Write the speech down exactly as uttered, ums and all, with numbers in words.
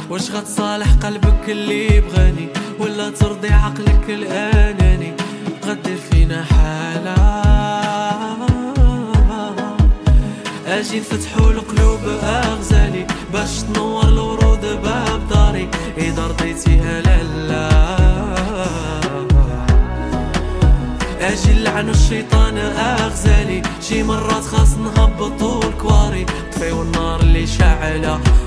واش غتصالح قلبك اللي بغاني ولا ترضي عقلك الاناني؟ غدير فينا حالة اجي نفتحو القلوب اغزالي باش تنور الورود باب داري اذا رضيتيها لالا. اجي نلعنو الشيطان اغزالي شي مرات خاص نهبطو الكواري طفيو النار اللي شاعلة